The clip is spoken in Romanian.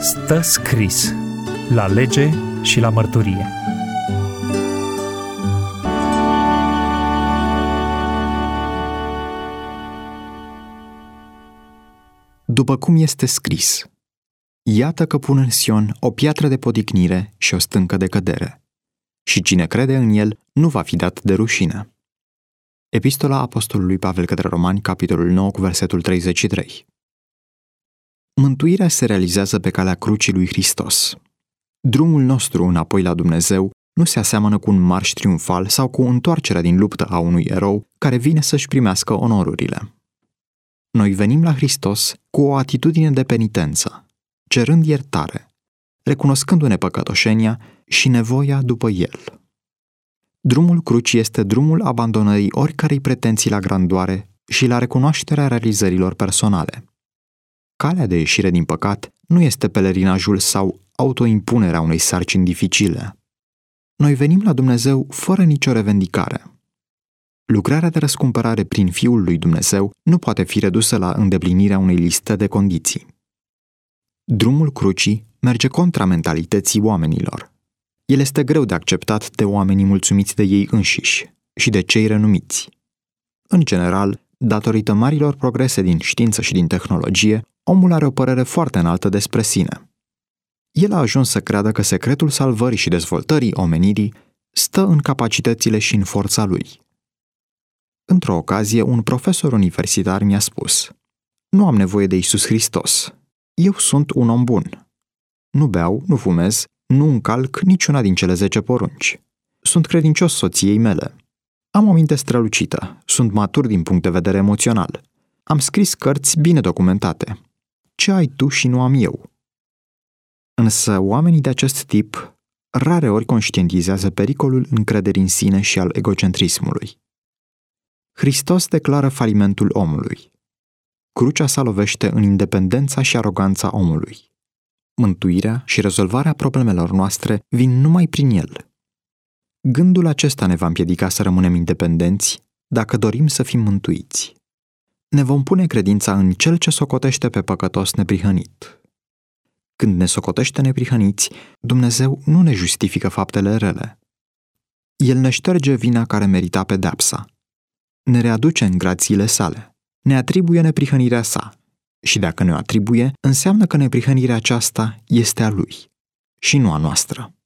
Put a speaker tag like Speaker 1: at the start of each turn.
Speaker 1: Stă scris la lege și la mărturie.
Speaker 2: După cum este scris: iată că pun în Sion o piatră de poticnire și o stâncă de cădere, și cine crede în el nu va fi dat de rușine. Epistola Apostolului Pavel către Romani, capitolul 9, cu versetul 33. Mântuirea se realizează pe calea crucii lui Hristos. Drumul nostru înapoi la Dumnezeu nu se aseamănă cu un marș triumfal sau cu întoarcerea din luptă a unui erou care vine să-și primească onorurile. Noi venim la Hristos cu o atitudine de penitență, cerând iertare, recunoscându-ne păcătoșenia și nevoia după El. Drumul crucii este drumul abandonării oricărei pretenții la grandoare și la recunoașterea realizărilor personale. Calea de ieșire din păcat nu este pelerinajul sau autoimpunerea unei sarcini dificile. Noi venim la Dumnezeu fără nicio revendicare. Lucrarea de răscumpărare prin Fiul lui Dumnezeu nu poate fi redusă la îndeplinirea unei liste de condiții. Drumul crucii merge contra mentalității oamenilor. El este greu de acceptat de oamenii mulțumiți de ei înșiși și de cei renumiți. În general, datorită marilor progrese din știință și din tehnologie, omul are o părere foarte înaltă despre sine. El a ajuns să creadă că secretul salvării și dezvoltării omenirii stă în capacitățile și în forța lui. Într-o ocazie, un profesor universitar mi-a spus: nu am nevoie de Iisus Hristos. Eu sunt un om bun. Nu beau, nu fumez, nu încalc niciuna din cele 10 porunci. Sunt credincios soției mele. Am o minte strălucită, sunt matur din punct de vedere emoțional. Am scris cărți bine documentate. Ce ai tu și nu am eu? Însă oamenii de acest tip rareori conștientizează pericolul încrederii în sine și al egocentrismului. Hristos declară falimentul omului. Crucea sa lovește în independența și aroganța omului. Mântuirea și rezolvarea problemelor noastre vin numai prin El. Gândul acesta ne va împiedica să rămânem independenți dacă dorim să fim mântuiți. Ne vom pune credința în Cel ce socotește pe păcătos neprihănit. Când ne socotește neprihăniți, Dumnezeu nu ne justifică faptele rele. El ne șterge vina care merita pedeapsa. Ne readuce în grațiile sale. Ne atribuie neprihănirea sa. Și dacă ne o atribuie, înseamnă că neprihănirea aceasta este a Lui și nu a noastră.